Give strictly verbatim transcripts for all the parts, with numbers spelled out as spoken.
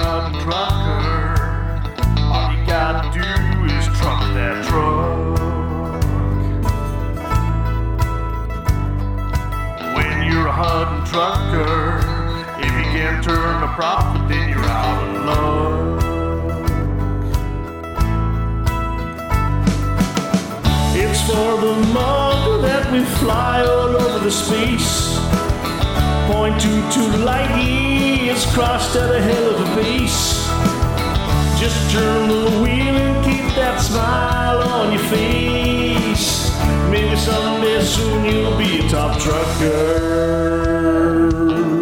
hunting trucker, all you gotta do is truck that truck. When you're a hunting trucker, if you can't turn a profit, then you're out of luck. It's for the mug that we fly all over the space. Point two two light years crossed at a hell of a pace. Just turn the wheel and keep that smile on your face. Maybe someday soon you'll be a top trucker.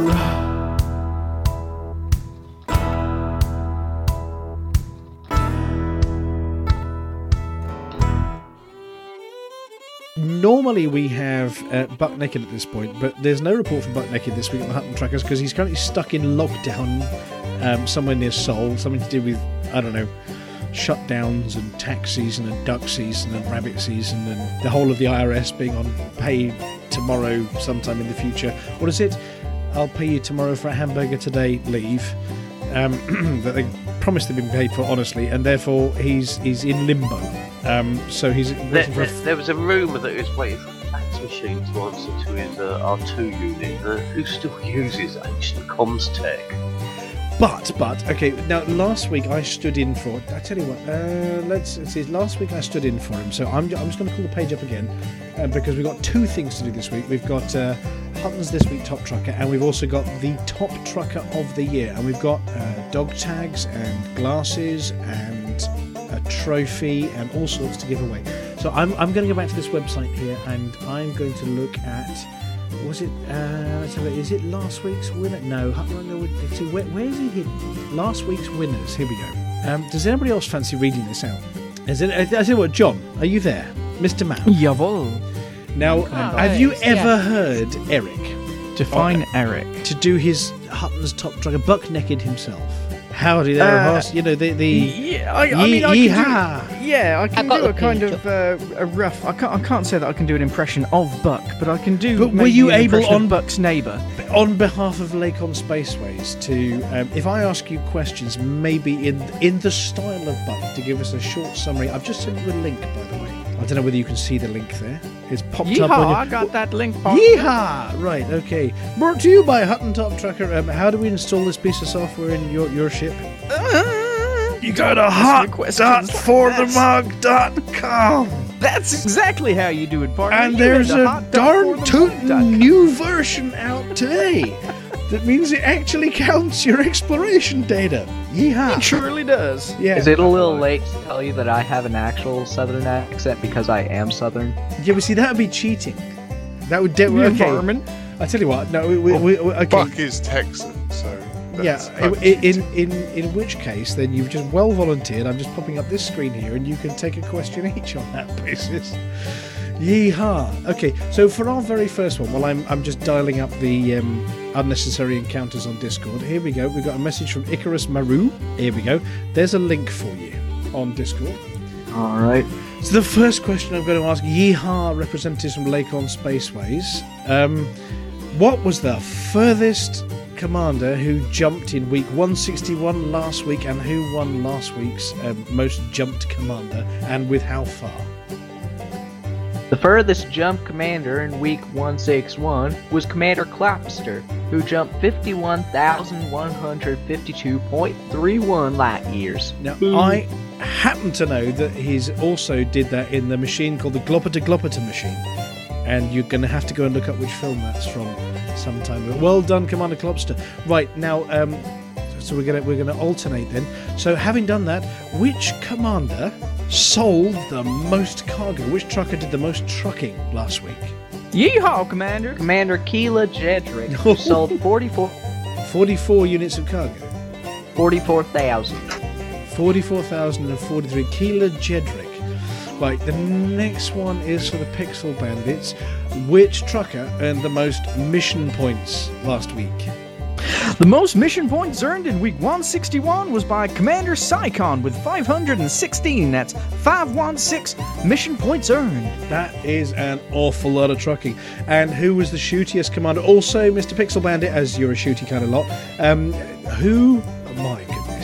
Normally we have uh, Buck Naked at this point, but there's no report from Buck Naked this week on the Hutton Truckers because he's currently stuck in lockdown um, somewhere near Seoul, something to do with, I don't know, shutdowns and tax season and duck season and rabbit season and the whole of the I R S being on pay tomorrow sometime in the future. What is it? I'll pay you tomorrow for a hamburger today leave um, that they promised they've been paid for, honestly, and therefore he's he's in limbo. Um, so he's there, for a there, there was a rumour that he was waiting for a fax machine to answer to his uh, R two unit, uh, who still uses ancient comms tech. But, but, okay, now last week I stood in for, I tell you what, uh, let's, let's see, last week I stood in for him, so I'm, I'm just going to pull the page up again, uh, because we've got two things to do this week. We've got uh, Hutton's This Week Top Trucker, and we've also got the Top Trucker of the Year, and we've got uh, dog tags and glasses and a trophy and all sorts to give away. So I'm, I'm going to go back to this website here, and I'm going to look at, was it, uh, let's have a, is it last week's winner? No, let's see, where, where is he hidden? Last week's winners, here we go. Um, does anybody else fancy reading this out? Is it, I tell you what, John, are you there? Mister Mao? Jawohl. Now, Oh, have you yes, ever yeah. heard Eric Define Oh, Eric. to do his Hutton's Top Trucker, Buck Naked himself? Howdy there, Uh, horse. You know, the... the Yeah, I, I Ye- mean, I yeehaw. can do, yeah, I can got do the a kind page of uh, a rough. I can't. I can't say that I can do an impression of Buck, but I can do. But were maybe you an able impression on- of Buck's neighbour? on behalf of Lakon Spaceways to, um, if I ask you questions, maybe in in the style of Buck, to give us a short summary. I've just sent you a link, by the way. I don't know whether you can see the link there. It's popped Yeehaw! up on your... I got that link. partner. Yeehaw! Right, okay. Brought to you by Hutton Top Trucker. Um, how do we install this piece of software in your, your ship? You go to hot dot for the mug dot com. That's exactly how you do it, partner. And You there's head to a hot dot darn for the mug dot tootin' com. new version out today. That means it actually counts your exploration data. Yeehaw! It surely does. Yeah. Is it a little late to tell you that I have an actual Southern accent because I am Southern? Yeah, but see, that would be cheating. That would... De- You okay. varmint. I tell you what. No, we, we, we, okay. Buck is Texan, so Yeah, that's, in, that's in cheating. in in which case, then you've just well volunteered. I'm just popping up this screen here, and you can take a question each on that basis. Yeehaw! Okay, so for our very first one, well, I'm I'm just dialing up the um, unnecessary encounters on Discord. Here we go. We've got a message from Icarus Maru. Here we go. There's a link for you on Discord. All right. So the first question I'm going to ask, yeehaw, representatives from Lakon Spaceways. Um, what was the furthest commander who jumped in week one sixty-one last week, and who won last week's um, most jumped commander, and with how far? The furthest jump commander in week one sixty-one was Commander Clapster, who jumped fifty-one thousand one hundred fifty-two point three one light years. Now, I happen to know that he's also did that in the machine called the Glopper Glopper machine, and you're going to have to go and look up which film that's from sometime. But well done, Commander Klopster. Right, now, um, so we're going to we're going to alternate then. So having done that, which commander sold the most cargo? Which trucker did the most trucking last week? Yeehaw, Commander. Commander Keela Jedrick, who sold forty-four forty-four units of cargo. forty-four thousand. forty-four thousand forty-three. Keela Jedrick. Right, the next one is for the Pixel Bandits. Which trucker earned the most mission points last week? The most mission points earned in week one sixty-one was by Commander Psycon with five hundred sixteen. That's five hundred sixteen mission points earned. That is an awful lot of trucking. And who was the shootiest commander? Also, Mister Pixel Bandit, as you're a shooty kind of lot. Um, who? Oh my goodness.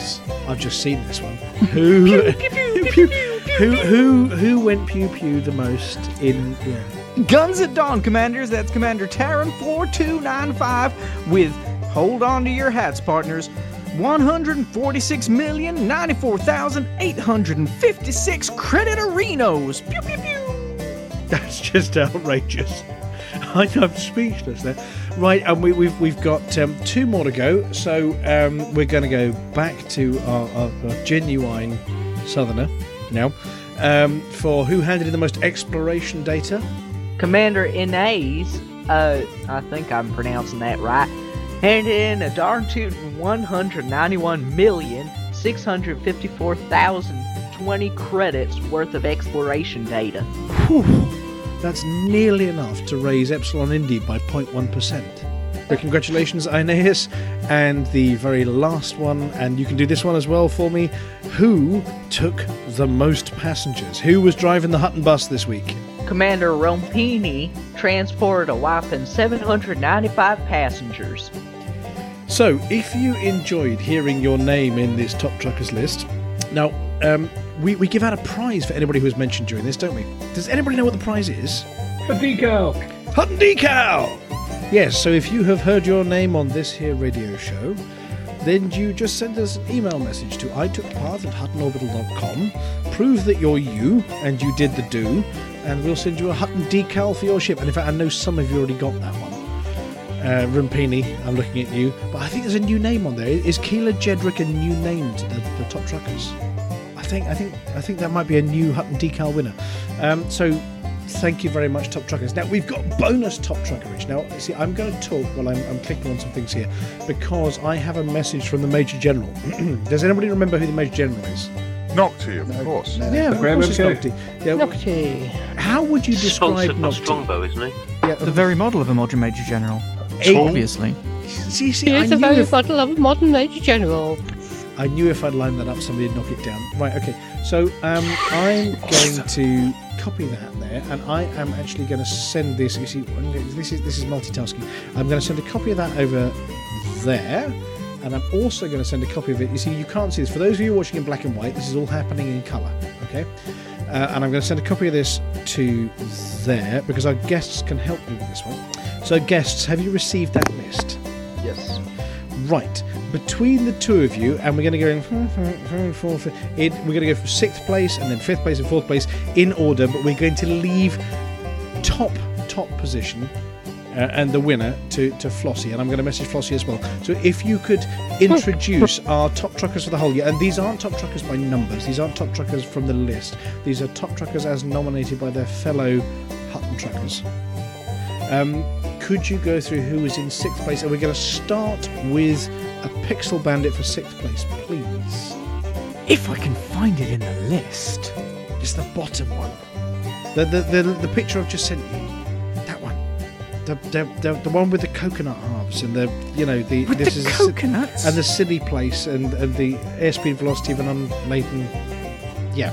because I've just seen this one. Who, who, who, who, who went pew pew the most in? Yeah. Guns at Dawn, Commanders. That's Commander Terran four two nine five with, hold on to your hats, partners, one hundred forty-six million ninety-four thousand eight hundred fifty-six credit arenos. Pew pew pew. That's just outrageous. I, I'm speechless there. Right, and we, we've we've got um, two more to go. So um, we're going to go back to our, our, our genuine Southerner now um, for who handed in the most exploration data. Commander Inez, uh, I think I'm pronouncing that right, handed in a darn tootin' one hundred ninety-one million six hundred fifty-four thousand twenty credits worth of exploration data. Whew, that's nearly enough to raise Epsilon Indy by zero point one percent. So congratulations, Aeneas. And the very last one, and you can do this one as well for me, who took the most passengers? Who was driving the Hutton bus this week? Commander Rompini transported a whopping seven hundred ninety-five passengers. So, if you enjoyed hearing your name in this Top Truckers list, now, um, we, we give out a prize for anybody who was mentioned during this, don't we? Does anybody know what the prize is? A decal! Hutton Decal! Yes, so if you have heard your name on this here radio show, then you just send us an email message to I took part at hutton orbital dot com, prove that you're you, and you did the do, and we'll send you a Hutton Decal for your ship. And in fact, I know some of you already got that one. Uh, Rumpini, I'm looking at you, but I think there's a new name on there. Is Keela Jedrick a new name to the, the Top Truckers? I think, I think, I think that might be a new Hutton Decal winner. Um, so, thank you very much, Top Truckers. Now we've got bonus Top Truckerage. Now, see, I'm going to talk while I'm, I'm clicking on some things here because I have a message from the Major General. Does anybody remember who the Major General is? Nocti, of course. Yeah, of course it's Nocti. Yeah, Nocti. how would you describe Sponsored by Nocti? Strongbow, isn't he? Yeah, The very model of a modern Major General. Hey. Obviously. see, see, He I is a knew very if, model of a modern Major General. I knew if I'd line that up, somebody would knock it down. Right, okay. So um, I'm going to copy that there, and I am actually going to send this. You see, this is this is multitasking. I'm going to send a copy of that over there, and I'm also going to send a copy of it. You see, you can't see this. For those of you watching in black and white, this is all happening in colour. Okay, uh, and I'm going to send a copy of this to there because our guests can help me with this one. So, guests, have you received that list? Yes. Right. Between the two of you, and we're going to go in, in we're going to go from sixth place and then fifth place and fourth place in order, but we're going to leave top top position uh, and the winner to, to Flossie, and I'm going to message Flossie as well. So if you could introduce our top truckers for the whole year, and these aren't top truckers by numbers, these aren't top truckers from the list, these are top truckers as nominated by their fellow Hutton truckers. Um, could you go through who was in sixth place? And we're going to start with a Pixel Bandit for sixth place, please. If I can find it in the list. It's the bottom one. The the the, the picture I've just sent you. That one. The the, the the one with the coconut halves and the you know the With this the is coconuts? and the silly place and, and the airspeed velocity of an unladen. Yeah.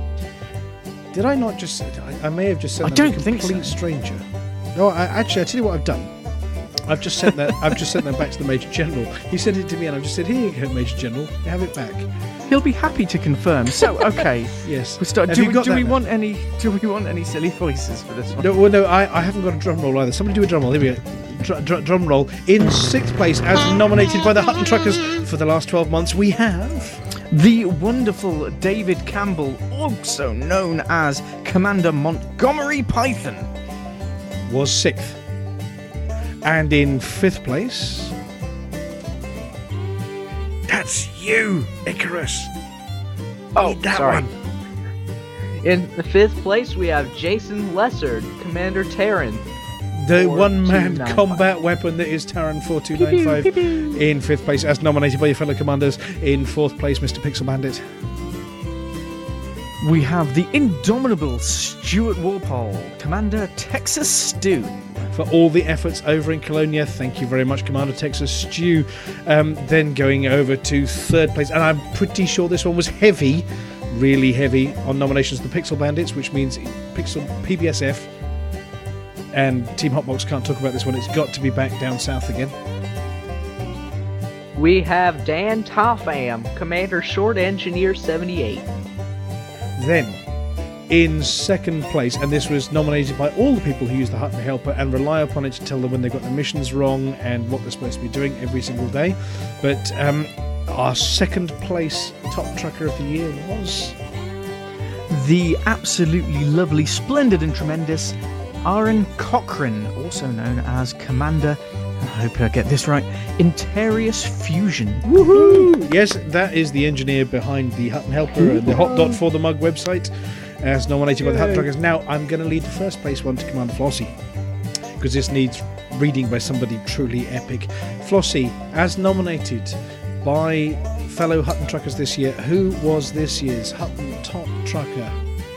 Did I not just? I, I may have just sent I that to don't a think complete so. stranger. No, I, actually, I tell you what I've done. I've just sent that. I've just sent that back to the Major General. He sent it to me, and I've just said, "Here you go, Major General. Have it back." He'll be happy to confirm. So, okay. Yes. We start. Have Do, you we, got do that we now? want any? Do we want any silly voices for this one? No, well, no, I, I haven't got a drum roll either. Somebody do a drum roll. Here we go. Dr- dr- drum roll. In sixth place, as nominated by the Hutton Truckers for the last twelve months, we have The wonderful David Campbell, also known as Commander Montgomery Python. was sixth, and in fifth place, that's you, Icarus. Oh, Need that sorry. one. In the fifth place, we have Jason Lessard, Commander Terran. The Four, one-man two, nine, combat weapon that is Taran four two nine five. In fifth place, as nominated by your fellow commanders. In fourth place, Mister Pixel Bandit. We have the indomitable Stuart Walpole, Commander Texas Stew. For all the efforts over in Colonia, thank you very much, Commander Texas Stew. Um, then going over to third place, and I'm pretty sure this one was heavy, really heavy on nominations. The Pixel Bandits, which means Pixel P B S F. And Team Hotbox can't talk about this one. It's got to be back down south again. we have Dan Topham, Commander Short Engineer seventy-eight. Then, in second place, and this was nominated by all the people who use the Hutton Helper and rely upon it to tell them when they've got their missions wrong and what they're supposed to be doing every single day. But um, our second place top trucker of the year was... The absolutely lovely, splendid and tremendous Aaron Cochrane, also known as Commander, I hope I get this right, Interius Fusion. Woohoo! Yes, that is the engineer behind the Hutton Helper and the Hot Dot for the Mug website, as nominated by the Hutton Truckers. Now, I'm going to leave the first place one to Commander Flossie, because this needs reading by somebody truly epic. Flossie, as nominated by fellow Hutton Truckers this year, who was this year's Hutton Top Trucker?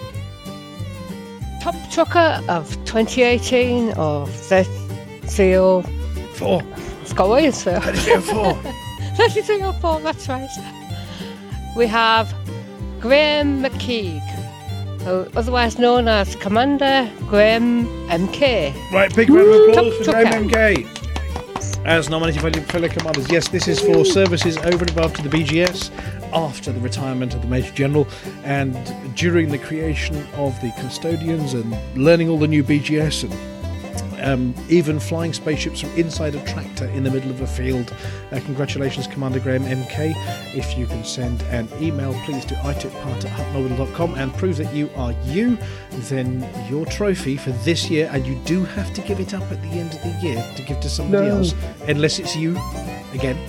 Top trucker of twenty eighteen or thirty or Four. It's got ways for thirty-three or four. thirty-three or four, that's right. We have Graham McKeague, who, otherwise known as Commander Graham M K. Right, big round of applause Top for Graham trucker. M K. As nominated by the fellow commanders. Yes, this is for services over and above to the B G S after the retirement of the Major General and during the creation of the custodians and learning all the new B G S and um, even flying spaceships from inside a tractor in the middle of a field. Uh, congratulations, Commander Graham M K. If you can send an email, please to i took part at hutton orbital dot com and prove that you are you, then your trophy for this year, and you do have to give it up at the end of the year to give to somebody No. else, unless it's you again.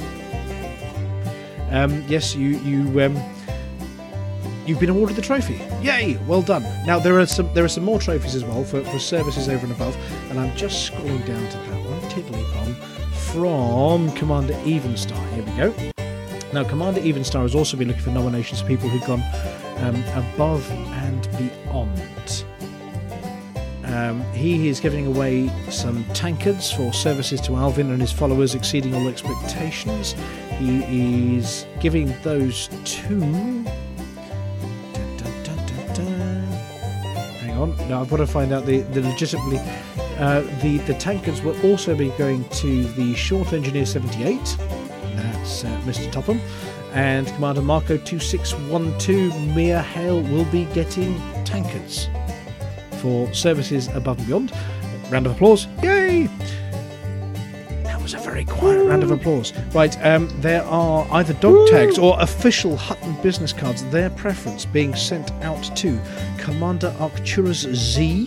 Um, yes, you you um, you've been awarded the trophy. Yay! Well done. Now there are some there are some more trophies as well for, for services over and above, and I'm just scrolling down to that one. Tiddly bomb from Commander Evenstar. Here we go. Now Commander Evenstar has also been looking for nominations for people who've gone um, above and beyond. Um, he is giving away some tankards for services to Alvin and his followers exceeding all expectations. He is giving those to... Dun, dun, dun, dun, dun. Hang on. Now I've got to find out the, the legitimately... Uh, the, the tankards will also be going to the Short Engineer seventy-eight. That's uh, Mister Topham. And Commander Marco two six one two, Mia Hale, will be getting tankards for services above and beyond. Round of applause. Yay! That was a very quiet round of applause. Right, um, there are either dog tags or official Hutton business cards, their preference being sent out to Commander Arcturus Z.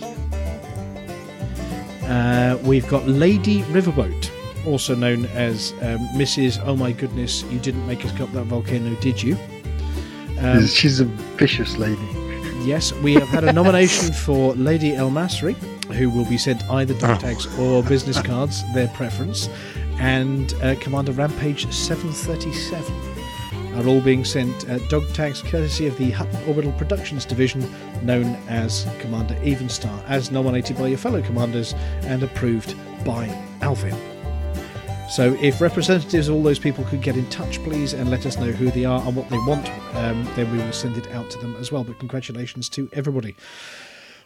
Uh, we've got Lady Riverboat, also known as um, Missus Oh My Goodness, You Didn't Make Us Go Up That Volcano, Did You? Um, She's a vicious lady. Yes, we have had a nomination for Lady El Masri, who will be sent either dog tags or business cards, their preference, and uh, Commander Rampage seven thirty-seven are all being sent uh, dog tags courtesy of the Hutton Orbital Productions Division, known as Commander Evenstar, as nominated by your fellow commanders and approved by Alvin. So if representatives of all those people could get in touch, please, and let us know who they are and what they want, um, then we will send it out to them as well. But congratulations to everybody.